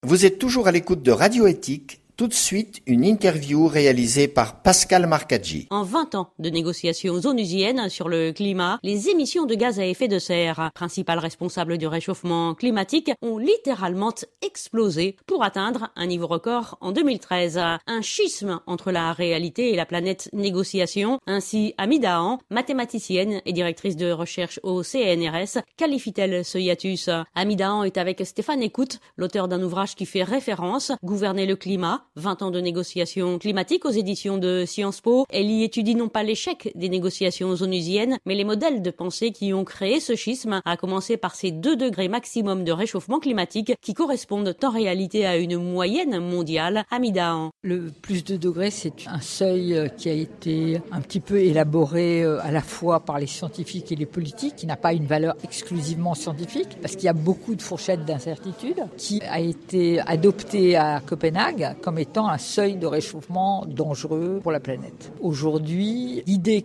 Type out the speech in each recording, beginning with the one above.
Vous êtes toujours à l'écoute de Radio Éthique. Tout de suite, une interview réalisée par Pascal Marcaggi. En 20 ans de négociations onusiennes sur le climat, les émissions de gaz à effet de serre, principales responsables du réchauffement climatique, ont littéralement explosé pour atteindre un niveau record en 2013. Un schisme entre la réalité et la planète négociation. Ainsi, Amy Dahan, mathématicienne et directrice de recherche au CNRS, qualifie-t-elle ce hiatus. Amy Dahan est avec Stéphane Écoute, l'auteur d'un ouvrage qui fait référence, Gouverner le climat, 20 ans de négociations climatiques aux éditions de Sciences Po. Elle y étudie non pas l'échec des négociations onusiennes, mais les modèles de pensée qui ont créé ce schisme, à commencer par ces 2 degrés maximum de réchauffement climatique qui correspondent en réalité à une moyenne mondiale. Amy Dahan. Le plus 2 degrés, c'est un seuil qui a été un petit peu élaboré à la fois par les scientifiques et les politiques, qui n'a pas une valeur exclusivement scientifique, parce qu'il y a beaucoup de fourchettes d'incertitude, qui a été adopté à Copenhague comme étant un seuil de réchauffement dangereux pour la planète. Aujourd'hui, l'idée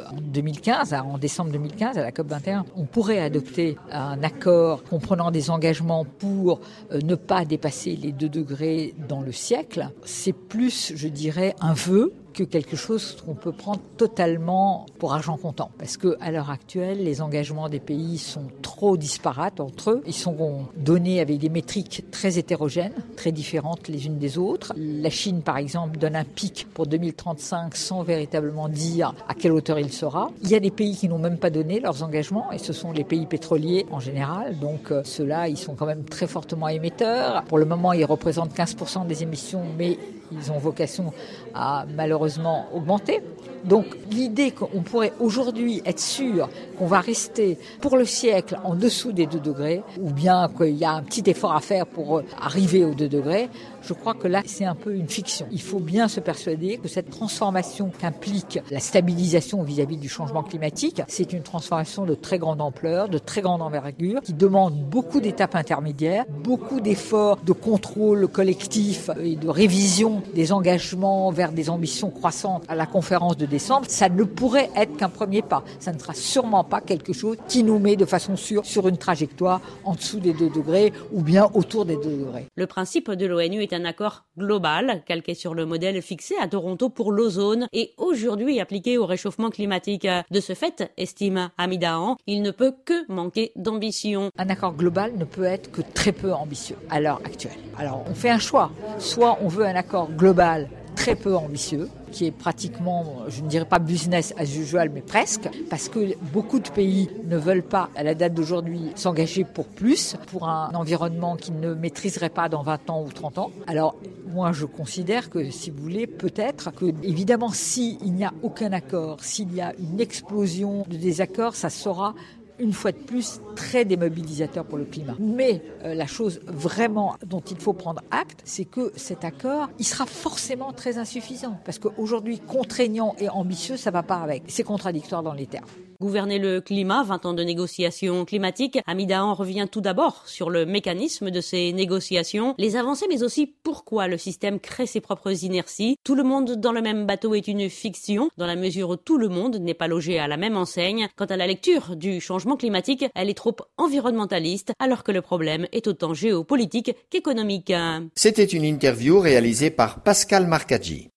en décembre 2015, à la COP21, on pourrait adopter un accord comprenant des engagements pour ne pas dépasser les 2 degrés dans le siècle, c'est plus, je dirais, un vœu que quelque chose qu'on peut prendre totalement pour argent comptant. Parce qu'à l'heure actuelle, les engagements des pays sont trop disparates entre eux. Ils sont donnés avec des métriques très hétérogènes, très différentes les unes des autres. La Chine, par exemple, donne un pic pour 2035 sans véritablement dire à quelle hauteur il sera. Il y a des pays qui n'ont même pas donné leurs engagements, et ce sont les pays pétroliers en général. Donc ceux-là, ils sont quand même très fortement émetteurs. Pour le moment, ils représentent 15% des émissions, mais ils ont vocation à malheureusement augmenter. Donc l'idée qu'on pourrait aujourd'hui être sûr qu'on va rester pour le siècle en dessous des 2 degrés, ou bien qu'il y a un petit effort à faire pour arriver aux 2 degrés, je crois que là c'est un peu une fiction. Il faut bien se persuader que cette transformation qu'implique la stabilisation vis-à-vis du changement climatique, c'est une transformation de très grande ampleur, de très grande envergure, qui demande beaucoup d'étapes intermédiaires, beaucoup d'efforts de contrôle collectif et de révision des engagements vers des ambitions croissantes à la conférence de décembre. Ça ne pourrait être qu'un premier pas. Ça ne sera sûrement pas quelque chose qui nous met de façon sûre sur une trajectoire en dessous des 2 degrés ou bien autour des 2 degrés. Le principe de l'ONU est un accord global, calqué sur le modèle fixé à Toronto pour l'ozone et aujourd'hui appliqué au réchauffement climatique. De ce fait, estime Amy Dahan, il ne peut que manquer d'ambition. Un accord global ne peut être que très peu ambitieux à l'heure actuelle. Alors on fait un choix. Soit on veut un accord global très peu ambitieux, qui est pratiquement, je ne dirais pas business as usual, mais presque, parce que beaucoup de pays ne veulent pas, à la date d'aujourd'hui, s'engager pour plus, pour un environnement qu'ils ne maîtriseraient pas dans 20 ans ou 30 ans. Alors, moi, je considère que, si vous voulez, peut-être que, évidemment, s'il n'y a aucun accord, s'il y a une explosion de désaccords, ça sera une fois de plus, très démobilisateur pour le climat. Mais la chose vraiment dont il faut prendre acte, c'est que cet accord, il sera forcément très insuffisant. Parce qu'aujourd'hui, contraignant et ambitieux, ça ne va pas avec. C'est contradictoire dans les termes. Gouverner le climat, 20 ans de négociations climatiques. Amy Dahan revient tout d'abord sur le mécanisme de ces négociations, les avancées, mais aussi pourquoi le système crée ses propres inerties. Tout le monde dans le même bateau est une fiction, dans la mesure où tout le monde n'est pas logé à la même enseigne. Quant à la lecture du changement climatique, elle est trop environnementaliste, alors que le problème est autant géopolitique qu'économique. C'était une interview réalisée par Pascal Marcaggi.